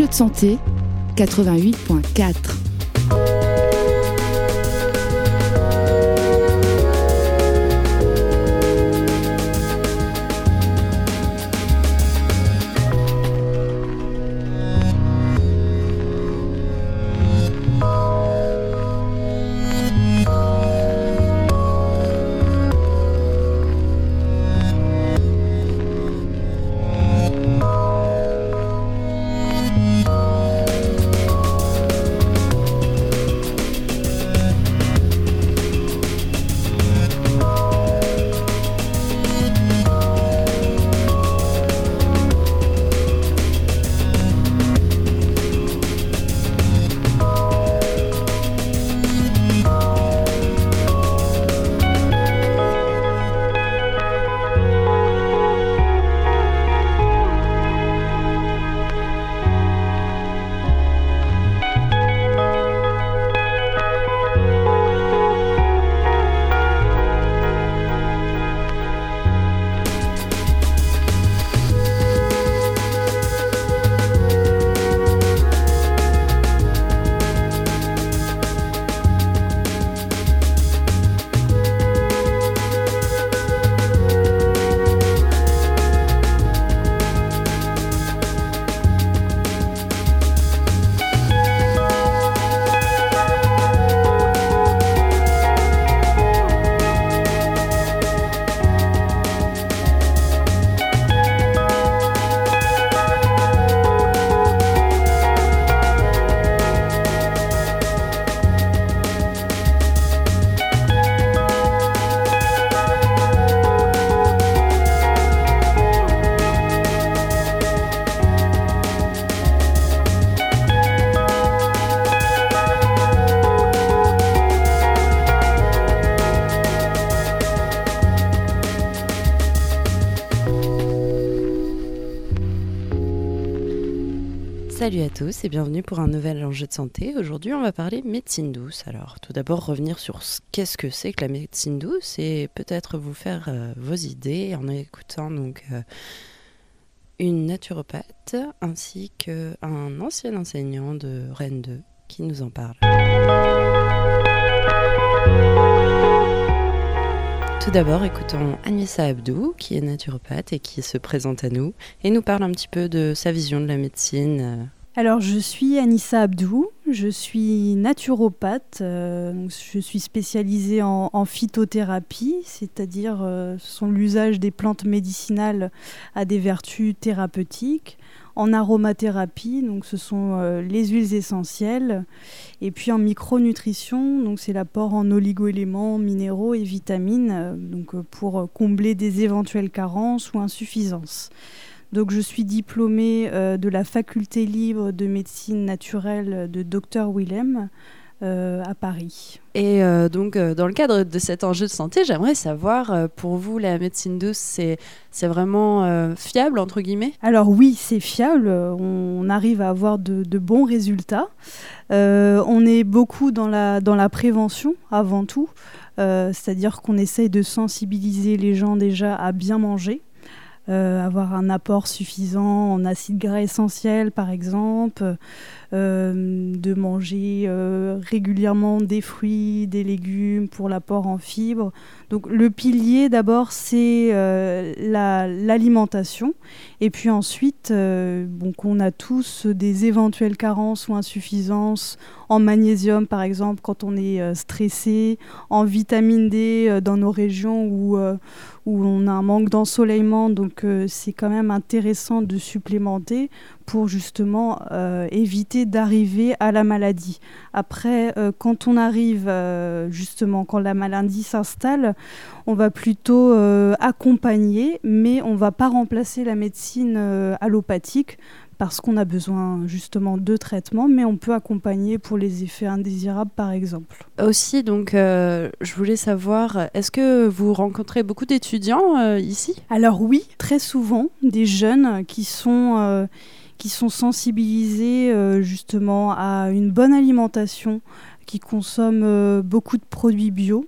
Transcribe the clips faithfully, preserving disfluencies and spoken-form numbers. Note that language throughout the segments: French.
Enjeux de santé, quatre-vingt-huit point quatre. Salut à tous et bienvenue pour un nouvel enjeu de santé. Aujourd'hui, on va parler médecine douce. Alors, tout d'abord, revenir sur ce qu'est-ce que c'est que la médecine douce et peut-être vous faire euh, vos idées en écoutant donc euh, une naturopathe ainsi qu'un ancien enseignant de Rennes deux qui nous en parle. Tout d'abord, écoutons Anissa Abdou, qui est naturopathe et qui se présente à nous et nous parle un petit peu de sa vision de la médecine. Alors, je suis Anissa Abdou, je suis naturopathe, euh, je suis spécialisée en, en phytothérapie, c'est-à-dire euh, ce sont l'usage des plantes médicinales à des vertus thérapeutiques, en aromathérapie, donc ce sont euh, les huiles essentielles, et puis en micronutrition, donc c'est l'apport en oligo-éléments, minéraux et vitamines, euh, donc euh, pour combler des éventuelles carences ou insuffisances. Donc je suis diplômée euh, de la faculté libre de médecine naturelle de Docteur Willem euh, à Paris. Et euh, donc euh, dans le cadre de cet enjeu de santé, j'aimerais savoir, euh, pour vous, la médecine douce, c'est, c'est vraiment euh, fiable, entre guillemets ? Alors oui, c'est fiable, on, on arrive à avoir de, de bons résultats. Euh, on est beaucoup dans la, dans la prévention avant tout, euh, c'est-à-dire qu'on essaye de sensibiliser les gens déjà à bien manger. Euh, avoir un apport suffisant en acides gras essentiels par exemple, euh, de manger euh, régulièrement des fruits, des légumes pour l'apport en fibres. Donc le pilier d'abord c'est euh, la, l'alimentation et puis ensuite euh, bon, qu'on a tous des éventuelles carences ou insuffisances en magnésium par exemple quand on est euh, stressé, en vitamine D euh, dans nos régions où, euh, où on a un manque d'ensoleillement, donc euh, c'est quand même intéressant de supplémenter pour justement euh, éviter d'arriver à la maladie. Après, euh, quand on arrive euh, justement, quand la maladie s'installe, on va plutôt euh, accompagner, mais on ne va pas remplacer la médecine euh, allopathique parce qu'on a besoin justement de traitements, mais on peut accompagner pour les effets indésirables par exemple. Aussi, donc, euh, je voulais savoir, est-ce que vous rencontrez beaucoup d'étudiants euh, ici ? Alors oui, très souvent, des jeunes qui sont... Euh, qui sont sensibilisés euh, justement à une bonne alimentation, qui consomment euh, beaucoup de produits bio,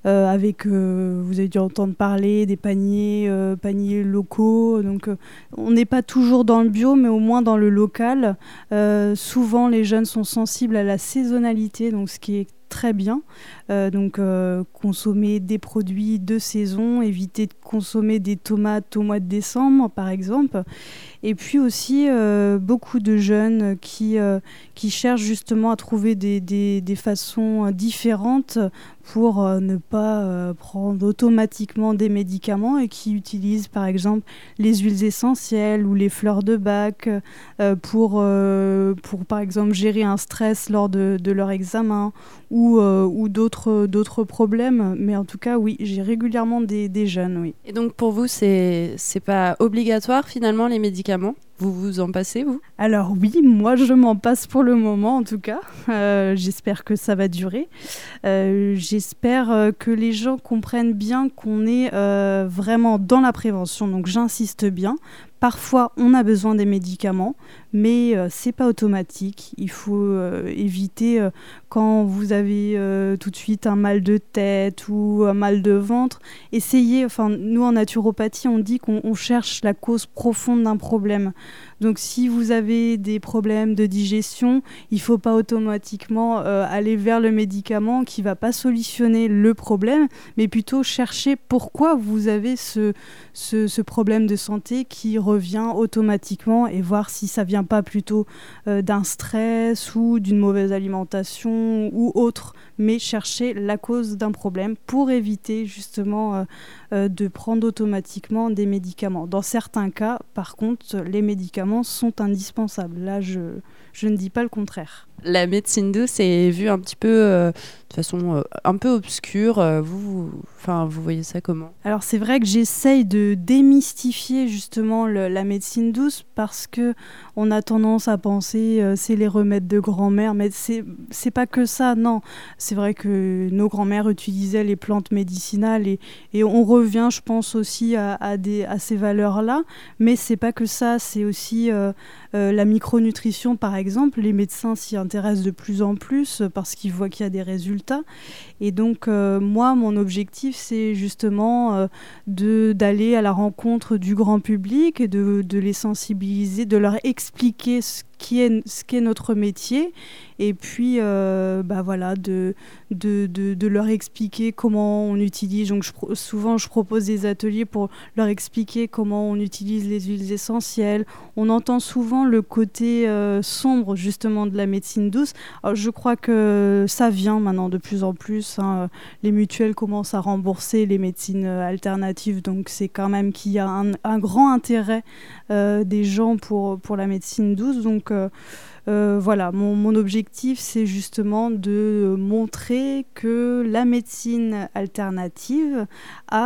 euh, avec, euh, vous avez dû entendre parler des paniers, euh, paniers locaux. Donc, euh, on n'est pas toujours dans le bio, mais au moins dans le local. Euh, souvent, les jeunes sont sensibles à la saisonnalité, donc ce qui est très bien. Euh, donc euh, consommer des produits de saison, éviter de consommer des tomates au mois de décembre par exemple. Et puis aussi euh, beaucoup de jeunes qui, euh, qui cherchent justement à trouver des, des, des façons différentes pour euh, ne pas euh, prendre automatiquement des médicaments et qui utilisent par exemple les huiles essentielles ou les fleurs de bac euh, pour, euh, pour par exemple gérer un stress lors de, de leur examen ou, euh, ou d'autres, d'autres problèmes. Mais en tout cas, oui, j'ai régulièrement des, des jeunes, oui. Et donc pour vous, c'est, c'est pas obligatoire finalement les médicaments ? Vous vous en passez, vous ? Alors oui, moi je m'en passe pour le moment en tout cas. Euh, j'espère que ça va durer. Euh, j'espère euh, que les gens comprennent bien qu'on est euh, vraiment dans la prévention. Donc j'insiste bien. Parfois, on a besoin des médicaments, mais euh, c'est pas automatique. Il faut euh, éviter euh, quand vous avez euh, tout de suite un mal de tête ou un mal de ventre. Essayez, enfin, nous en naturopathie, on dit qu'on on cherche la cause profonde d'un problème. Donc, si vous avez des problèmes de digestion, il ne faut pas automatiquement euh, aller vers le médicament qui ne va pas solutionner le problème, mais plutôt chercher pourquoi vous avez ce, ce, ce problème de santé qui revient automatiquement et voir si ça ne vient pas plutôt euh, d'un stress ou d'une mauvaise alimentation ou autre, mais chercher la cause d'un problème pour éviter justement euh, euh, de prendre automatiquement des médicaments. Dans certains cas, par contre, les médicaments sont indispensables. Là, je, je ne dis pas le contraire. La médecine douce est vue un petit peu euh, de façon euh, un peu obscure. Euh, vous, vous, enfin, vous voyez ça comment ? Alors c'est vrai que j'essaye de démystifier justement le, la médecine douce parce que on a tendance à penser euh, c'est les remèdes de grand-mère, mais c'est c'est pas que ça, non. C'est vrai que nos grand-mères utilisaient les plantes médicinales et, et on revient, je pense aussi à, à, des, à ces valeurs-là, mais c'est pas que ça, c'est aussi euh, euh, la micronutrition par exemple. Les médecins s'y intéressent de plus en plus parce qu'ils voient qu'il y a des résultats. Et donc, euh, moi, mon objectif, c'est justement euh, de, d'aller à la rencontre du grand public et de, de les sensibiliser, de leur expliquer ce qui est, ce qu'est notre métier et puis euh, bah voilà, de, de, de, de leur expliquer comment on utilise. Donc, je, souvent, je propose des ateliers pour leur expliquer comment on utilise les huiles essentielles. On entend souvent le côté euh, sombre, justement, de la médecine douce. Alors, je crois que ça vient maintenant de plus en plus. Hein. Les mutuelles commencent à rembourser les médecines alternatives, donc c'est quand même qu'il y a un, un grand intérêt euh, des gens pour, pour la médecine douce. Donc, euh, Euh, voilà, mon, mon objectif, c'est justement de montrer que la médecine alternative a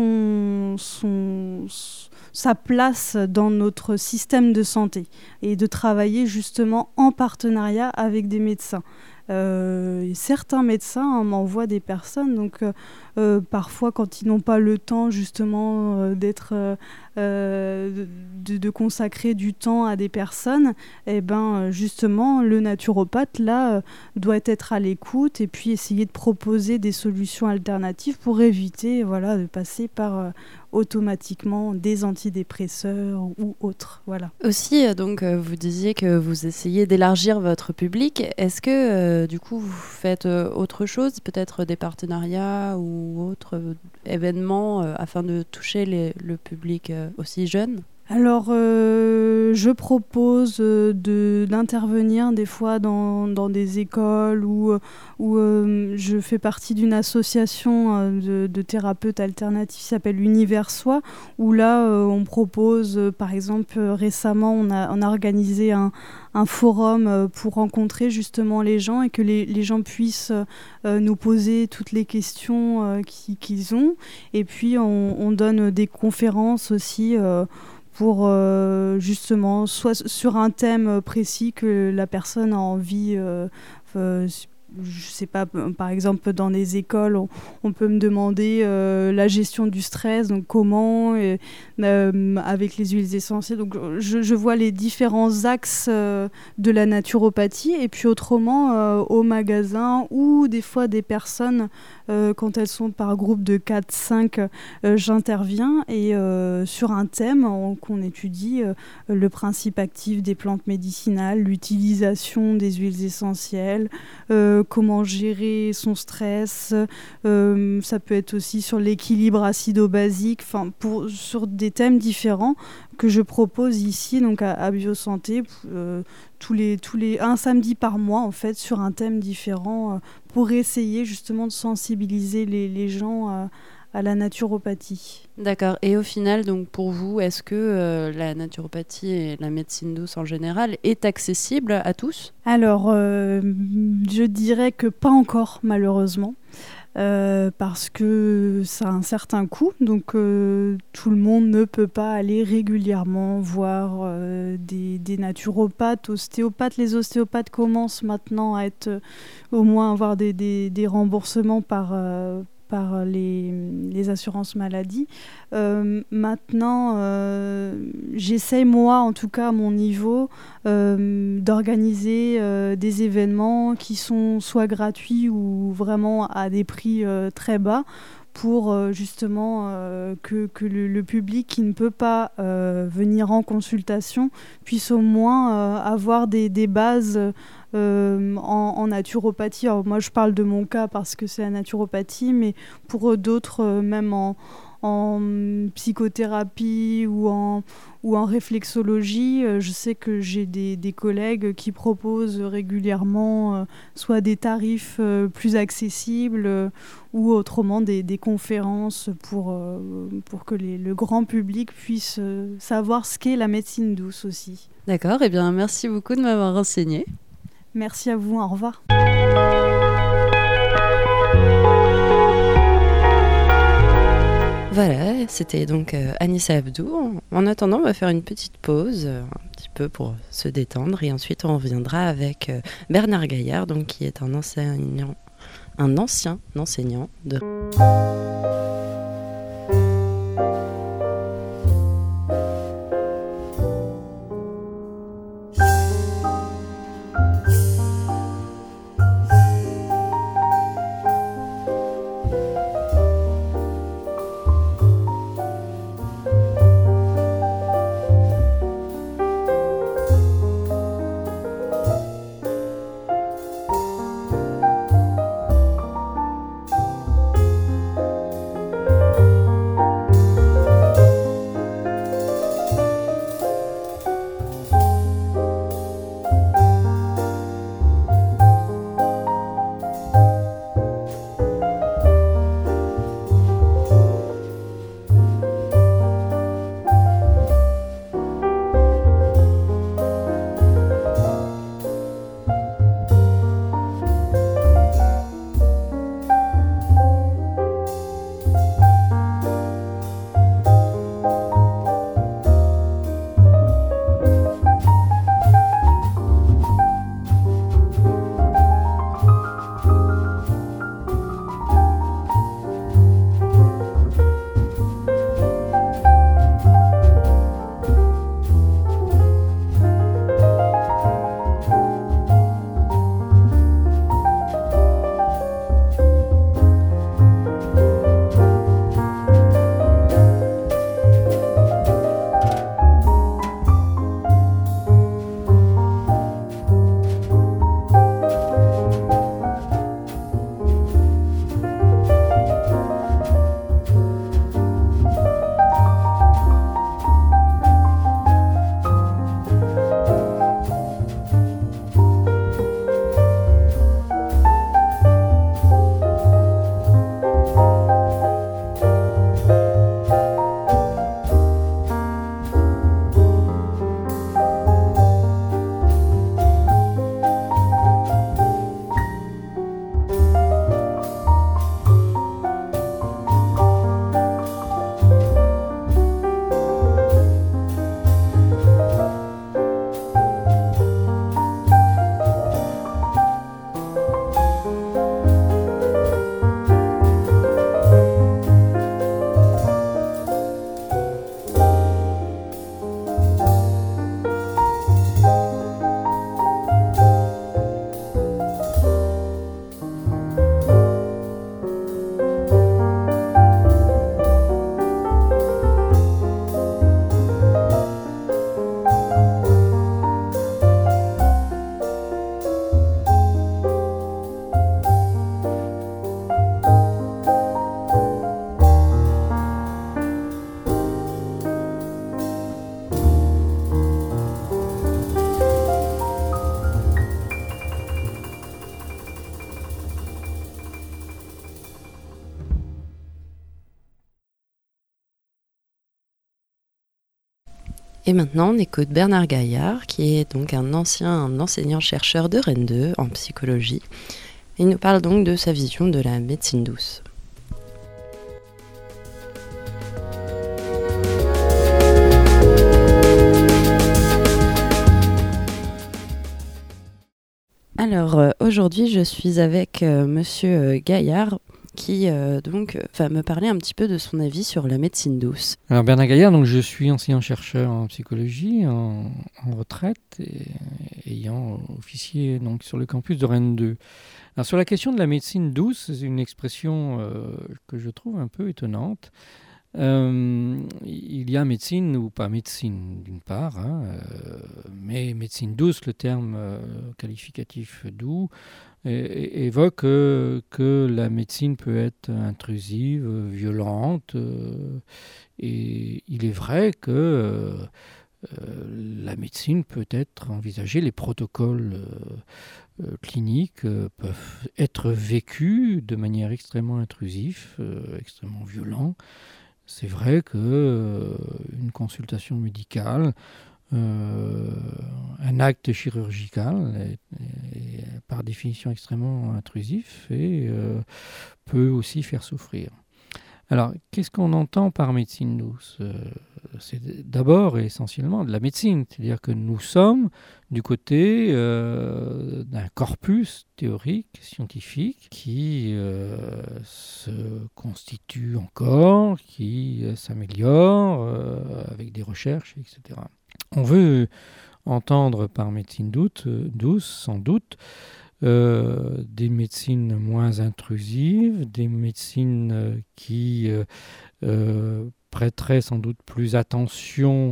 son, son, sa place dans notre système de santé et de travailler justement en partenariat avec des médecins. Euh, certains médecins hein, m'envoient des personnes, donc euh, euh, parfois quand ils n'ont pas le temps justement euh, d'être, euh, euh, de, de consacrer du temps à des personnes, et eh ben justement le naturopathe là euh, doit être à l'écoute et puis essayer de proposer des solutions alternatives pour éviter voilà de passer par euh, automatiquement des antidépresseurs ou autres. Voilà. Aussi, donc, euh, vous disiez que vous essayez d'élargir votre public. Est-ce que, euh, du coup, vous faites euh, autre chose, peut-être des partenariats ou autres euh, événements euh, afin de toucher les, le public euh, aussi jeune ? Alors, euh, je propose euh, de, d'intervenir des fois dans, dans des écoles où, où euh, je fais partie d'une association euh, de, de thérapeutes alternatifs qui s'appelle Univers Soi, où là, euh, on propose, euh, par exemple, euh, récemment, on a, on a organisé un, un forum euh, pour rencontrer justement les gens et que les, les gens puissent euh, nous poser toutes les questions euh, qui, qu'ils ont. Et puis, on, on donne des conférences aussi euh, pour euh, justement, soit sur un thème précis que la personne a envie euh, euh, je sais pas, par exemple dans les écoles, on, on peut me demander euh, la gestion du stress, donc comment, et, euh, avec les huiles essentielles. Donc je, je vois les différents axes euh, de la naturopathie, et puis autrement euh, au magasin ou des fois des personnes, euh, quand elles sont par groupe de quatre cinq, euh, j'interviens et euh, sur un thème on, qu'on étudie euh, le principe actif des plantes médicinales, l'utilisation des huiles essentielles, euh, comment gérer son stress, euh, ça peut être aussi sur l'équilibre acido-basique, enfin pour sur des thèmes différents que je propose ici donc à, à Biosanté euh, tous les tous les un samedi par mois en fait sur un thème différent euh, pour essayer justement de sensibiliser les, les gens à, à la naturopathie. D'accord. Et au final, donc pour vous, est-ce que euh, la naturopathie et la médecine douce en général est accessible à tous ? Alors, euh, je dirais que pas encore, malheureusement. Euh, parce que ça a un certain coût, donc euh, tout le monde ne peut pas aller régulièrement voir euh, des, des naturopathes, ostéopathes. Les ostéopathes commencent maintenant à être, euh, au moins avoir des, des, des remboursements par, euh, par les, les assurances maladie. Euh, maintenant, euh, j'essaye, moi, en tout cas à mon niveau, euh, d'organiser euh, des événements qui sont soit gratuits ou vraiment à des prix euh, très bas pour euh, justement euh, que, que le, le public qui ne peut pas euh, venir en consultation puisse au moins euh, avoir des, des bases euh, en, en naturopathie. Alors moi je parle de mon cas parce que c'est la naturopathie, mais pour euh, d'autres, euh, même en, en psychothérapie ou en, ou en réflexologie, euh, je sais que j'ai des, des collègues qui proposent régulièrement euh, soit des tarifs euh, plus accessibles euh, ou autrement des, des conférences pour, euh, pour que les, le grand public puisse euh, savoir ce qu'est la médecine douce aussi. D'accord, eh bien merci beaucoup de m'avoir renseigné. Merci à vous, au revoir. Voilà, c'était donc euh, Anissa Abdou. En attendant, on va faire une petite pause, euh, un petit peu pour se détendre, et ensuite on reviendra avec euh, Bernard Gaillard, donc, qui est un enseignant, un ancien enseignant de... Et maintenant, on écoute Bernard Gaillard, qui est donc un ancien enseignant-chercheur de Rennes deux en psychologie. Il nous parle donc de sa vision de la médecine douce. Alors euh, aujourd'hui, je suis avec euh, Monsieur Gaillard qui euh, donc va me parler un petit peu de son avis sur la médecine douce. Alors Bernard Gaillard, donc je suis enseignant-chercheur en psychologie, en, en retraite, et ayant officié donc sur le campus de Rennes deux. Alors sur la question de la médecine douce, c'est une expression euh, que je trouve un peu étonnante. Euh, il y a médecine ou pas médecine d'une part, hein, euh, mais médecine douce, le terme euh, qualificatif doux, é- é- évoque euh, que la médecine peut être intrusive, euh, violente, euh, et il est vrai que euh, euh, la médecine peut être envisagée, les protocoles euh, euh, cliniques euh, peuvent être vécus de manière extrêmement intrusive, euh, extrêmement violente. C'est vrai qu'une euh, consultation médicale, euh, un acte chirurgical est, est par définition extrêmement intrusif et euh, peut aussi faire souffrir. Alors, qu'est-ce qu'on entend par médecine douce ? euh, C'est d'abord et essentiellement de la médecine, c'est-à-dire que nous sommes du côté euh, d'un corpus théorique, scientifique, qui euh, se constitue encore, qui euh, s'améliore euh, avec des recherches, et cetera. On veut entendre par médecine douce, douce sans doute, Euh, des médecines moins intrusives, des médecines euh, qui euh, euh, prêteraient sans doute plus attention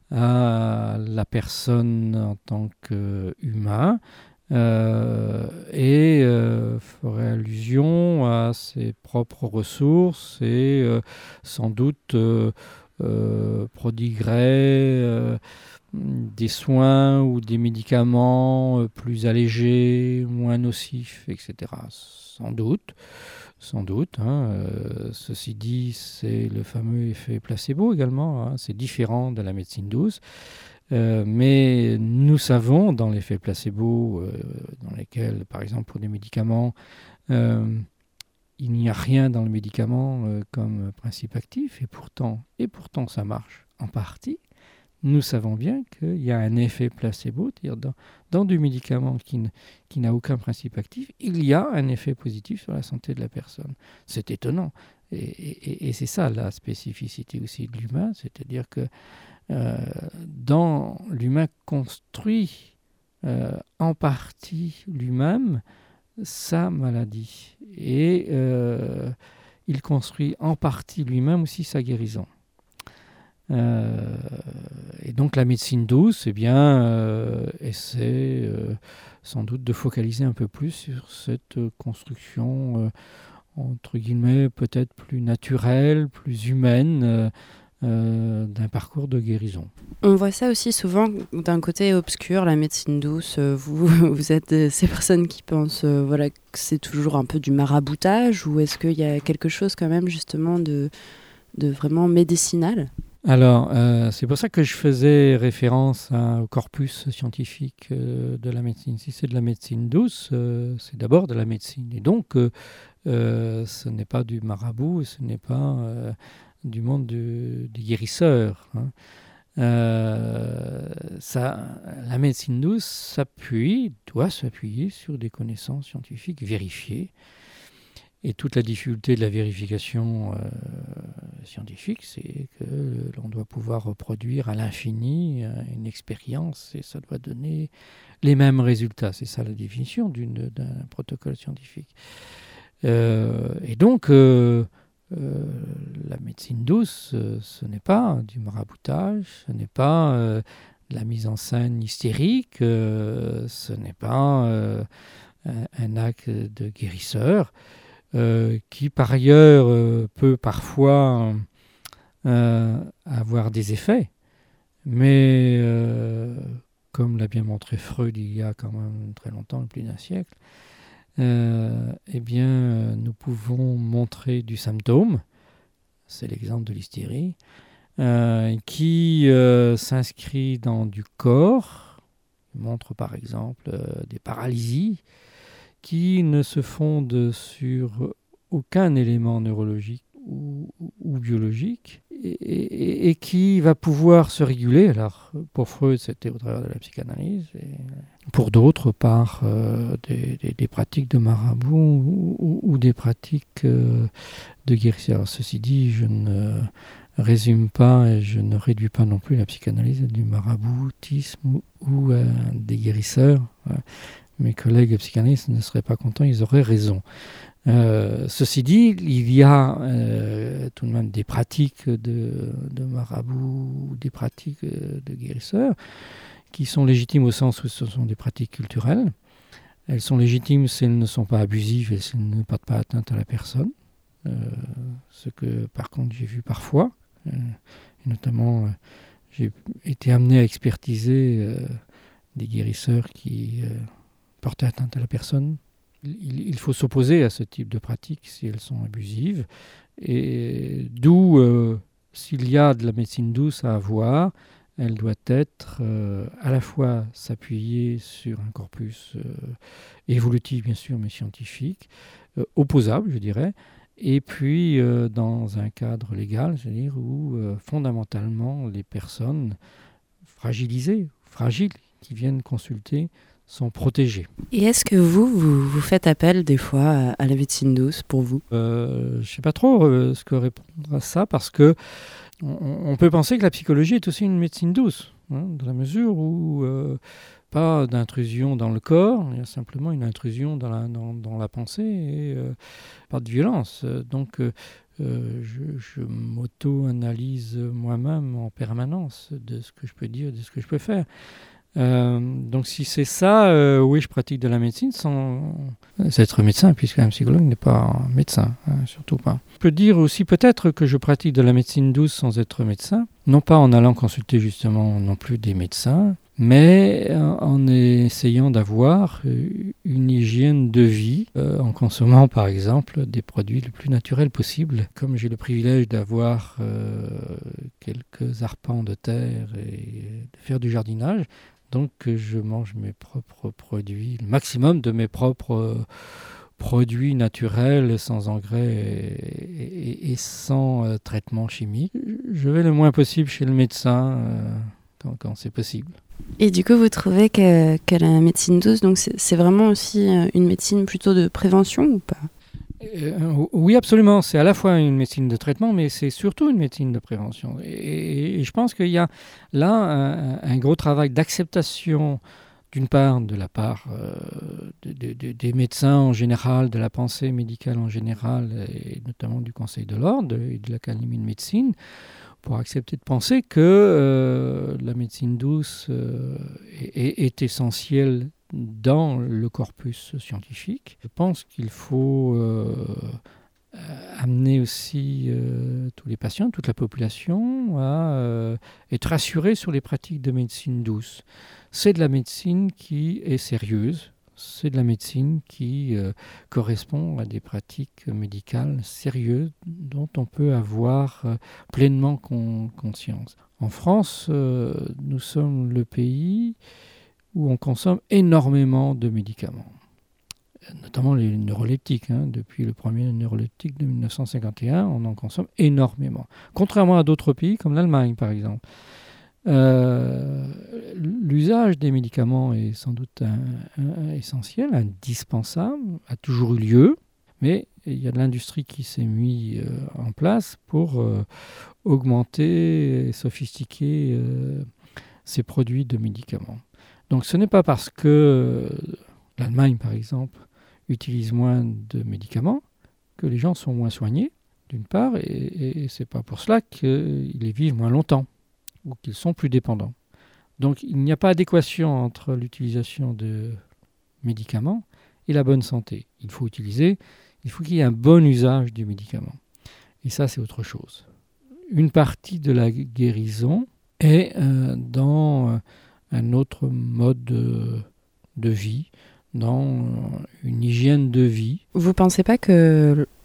à la personne en tant qu'humain euh, et euh, ferait allusion à ses propres ressources et euh, sans doute euh, euh, prodiguerait euh, des soins ou des médicaments euh, plus allégés, moins nocifs, et cetera. Sans doute, sans doute. Hein, euh, ceci dit, c'est le fameux effet placebo également. Hein, c'est différent de la médecine douce. Euh, mais nous savons dans l'effet placebo, euh, dans lesquels, par exemple, pour des médicaments, euh, il n'y a rien dans le médicament euh, comme principe actif, et pourtant, et pourtant ça marche en partie. Nous savons bien qu'il y a un effet placebo, c'est-à-dire dans, dans du médicament qui, ne, qui n'a aucun principe actif, il y a un effet positif sur la santé de la personne. C'est étonnant. Et, et, et c'est ça la spécificité aussi de l'humain, c'est-à-dire que euh, dans l'humain construit euh, en partie lui-même sa maladie. Et euh, il construit en partie lui-même aussi sa guérison. Euh, et donc la médecine douce, eh bien, euh, essaie euh, sans doute de focaliser un peu plus sur cette euh, construction, euh, entre guillemets, peut-être plus naturelle, plus humaine, euh, euh, d'un parcours de guérison. On voit ça aussi souvent d'un côté obscur, la médecine douce. Vous, vous êtes de ces personnes qui pensent euh, voilà, que c'est toujours un peu du maraboutage, ou est-ce qu'il y a quelque chose quand même justement de, de vraiment médicinal ? Alors, euh, c'est pour ça que je faisais référence à, au corpus scientifique euh, de la médecine. Si c'est de la médecine douce, euh, c'est d'abord de la médecine. Et donc, euh, euh, ce n'est pas du marabout, ce n'est pas euh, du monde du, des guérisseurs. Hein. Euh, ça, la médecine douce s'appuie, doit s'appuyer sur des connaissances scientifiques vérifiées. Et toute la difficulté de la vérification euh, scientifique, c'est que l'on doit pouvoir reproduire à l'infini euh, une expérience et ça doit donner les mêmes résultats. C'est ça la définition d'une, d'un protocole scientifique. Euh, et donc, euh, euh, la médecine douce, euh, ce n'est pas du maraboutage, ce n'est pas euh, la mise en scène hystérique, euh, ce n'est pas euh, un, un acte de guérisseur. Euh, qui par ailleurs euh, peut parfois euh, avoir des effets, mais euh, comme l'a bien montré Freud il y a quand même très longtemps, plus d'un siècle, euh, eh bien euh, nous pouvons montrer du symptôme, c'est l'exemple de l'hystérie, euh, qui euh, s'inscrit dans du corps, montre par exemple euh, des paralysies, qui ne se fondent sur aucun élément neurologique ou, ou biologique, et, et, et qui va pouvoir se réguler. Alors, pour Freud, c'était au travers de la psychanalyse, et pour d'autres, par euh, des, des, des pratiques de marabout ou, ou, ou des pratiques euh, de guérisseurs. Ceci dit, je ne résume pas et je ne réduis pas non plus la psychanalyse du maraboutisme ou, ou euh, des guérisseurs. Mes collègues psychanalystes ne seraient pas contents, ils auraient raison. Euh, ceci dit, il y a euh, tout de même des pratiques de, de marabout, des pratiques de guérisseurs qui sont légitimes au sens où ce sont des pratiques culturelles. Elles sont légitimes si elles ne sont pas abusives et si elles ne portent pas atteinte à la personne. Euh, ce que par contre j'ai vu parfois, euh, et notamment euh, j'ai été amené à expertiser euh, des guérisseurs qui euh, portaient atteinte à la personne. Il, il faut s'opposer à ce type de pratiques si elles sont abusives, et d'où euh, s'il y a de la médecine douce à avoir, elle doit être euh, à la fois s'appuyer sur un corpus euh, évolutif bien sûr mais scientifique, euh, opposable je dirais, et puis euh, dans un cadre légal, c'est-à-dire où euh, fondamentalement les personnes fragilisées, fragiles, qui viennent consulter sont protégées. Et est-ce que vous, vous, vous faites appel des fois à, à la médecine douce pour vous ? euh, Je ne sais pas trop euh, ce que répondre à ça, parce que on, on peut penser que la psychologie est aussi une médecine douce, hein, dans la mesure où euh, pas d'intrusion dans le corps, il y a simplement une intrusion dans la, dans, dans la pensée et euh, pas de violence. Donc euh, je, je m'auto-analyse moi-même en permanence de ce que je peux dire, de ce que je peux faire. Euh, donc si c'est ça, euh, oui, je pratique de la médecine sans être médecin, puisqu'un psychologue n'est pas un médecin, hein, surtout pas. Je peux dire aussi peut-être que je pratique de la médecine douce sans être médecin, non pas en allant consulter justement non plus des médecins, mais en essayant d'avoir une hygiène de vie, euh, en consommant par exemple des produits le plus naturels possible. Comme j'ai le privilège d'avoir euh, quelques arpents de terre et de faire du jardinage, donc je mange mes propres produits, le maximum de mes propres euh, produits naturels, sans engrais et, et, et sans euh, traitement chimique. Je vais le moins possible chez le médecin euh, quand, quand c'est possible. Et du coup, vous trouvez que, que la médecine douce, donc c'est, c'est vraiment aussi une médecine plutôt de prévention ou pas ? Euh, oui, absolument. C'est à la fois une médecine de traitement, mais c'est surtout une médecine de prévention. Et, et je pense qu'il y a là un, un gros travail d'acceptation, d'une part, de la part euh, de, de, de, des médecins en général, de la pensée médicale en général, et notamment du Conseil de l'Ordre et de l'Académie de médecine, pour accepter de penser que euh, la médecine douce euh, est, est essentielle dans le corpus scientifique. Je pense qu'il faut euh, amener aussi euh, tous les patients, toute la population à euh, être rassurés sur les pratiques de médecine douce. C'est de la médecine qui est sérieuse, c'est de la médecine qui euh, correspond à des pratiques médicales sérieuses dont on peut avoir euh, pleinement con- conscience. En France, euh, nous sommes le pays où on consomme énormément de médicaments, notamment les neuroleptiques. Hein. Depuis le premier neuroleptique de dix-neuf cent cinquante et un, on en consomme énormément. Contrairement à d'autres pays, comme l'Allemagne par exemple. Euh, l'usage des médicaments est sans doute un, un, essentiel, indispensable, a toujours eu lieu, mais il y a de l'industrie qui s'est mise euh, en place pour euh, augmenter et sophistiquer euh, ces produits de médicaments. Donc ce n'est pas parce que euh, l'Allemagne, par exemple, utilise moins de médicaments que les gens sont moins soignés, d'une part, et, et, et ce n'est pas pour cela qu'ils vivent moins longtemps ou qu'ils sont plus dépendants. Donc il n'y a pas d'adéquation entre l'utilisation de médicaments et la bonne santé. Il faut utiliser, il faut qu'il y ait un bon usage du médicament. Et ça, c'est autre chose. Une partie de la guérison est euh, dans euh, un autre mode de, de vie, dans euh, une hygiène de vie. Vous ne pensez pas que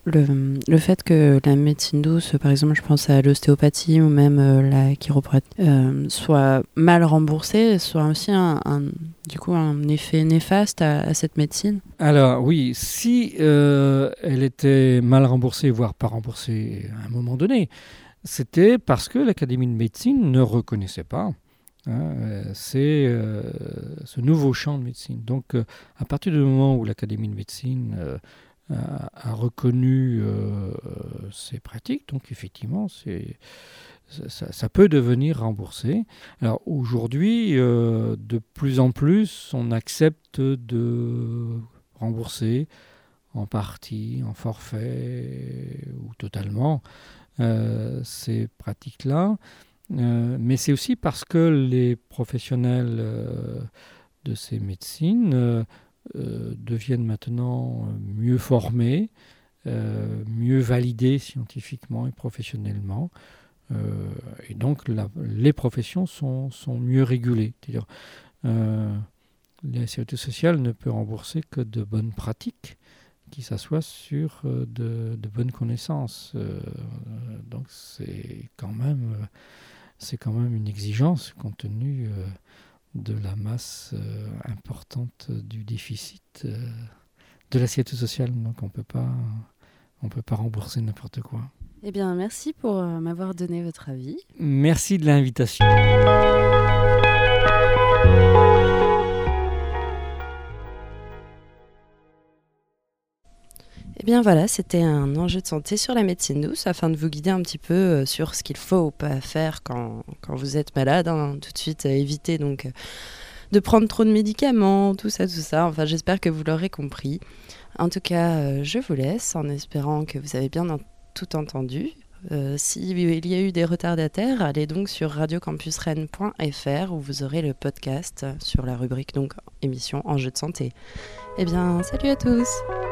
le, le fait que la médecine douce, par exemple, je pense à l'ostéopathie ou même euh, la chiropratie, euh, soit mal remboursée, soit aussi un, un, du coup, un effet néfaste à, à cette médecine? Alors oui, si euh, elle était mal remboursée, voire pas remboursée à un moment donné, c'était parce que l'Académie de médecine ne reconnaissait pas hein, c'est euh, ce nouveau champ de médecine. Donc euh, à partir du moment où l'Académie de médecine euh, a, a reconnu euh, ces pratiques, donc effectivement c'est, ça, ça peut devenir remboursé. Alors aujourd'hui, euh, de plus en plus, on accepte de rembourser en partie, en forfait ou totalement euh, ces pratiques-là. Euh, mais c'est aussi parce que les professionnels euh, de ces médecines euh, euh, deviennent maintenant mieux formés, euh, mieux validés scientifiquement et professionnellement. Euh, et donc la, les professions sont, sont mieux régulées. C'est-à-dire, euh, la sécurité sociale ne peut rembourser que de bonnes pratiques qui s'assoient sur euh, de, de bonnes connaissances. Euh, donc c'est quand même, euh, c'est quand même une exigence compte tenu euh, de la masse euh, importante du déficit euh, de la sécurité sociale. Donc on peut pas, on peut pas rembourser n'importe quoi. Eh bien, merci pour euh, m'avoir donné votre avis. Merci de l'invitation. Eh bien voilà, c'était un enjeu de santé sur la médecine douce afin de vous guider un petit peu euh, sur ce qu'il faut ou pas faire quand, quand vous êtes malade. Hein. Tout de suite, euh, éviter donc euh, de prendre trop de médicaments, tout ça, tout ça. Enfin, j'espère que vous l'aurez compris. En tout cas, euh, je vous laisse en espérant que vous avez bien en- tout entendu. Euh, S'il y a eu des retardataires, allez donc sur radio campus rennes point f r où vous aurez le podcast sur la rubrique donc émission Enjeux de santé. Eh bien, salut à tous!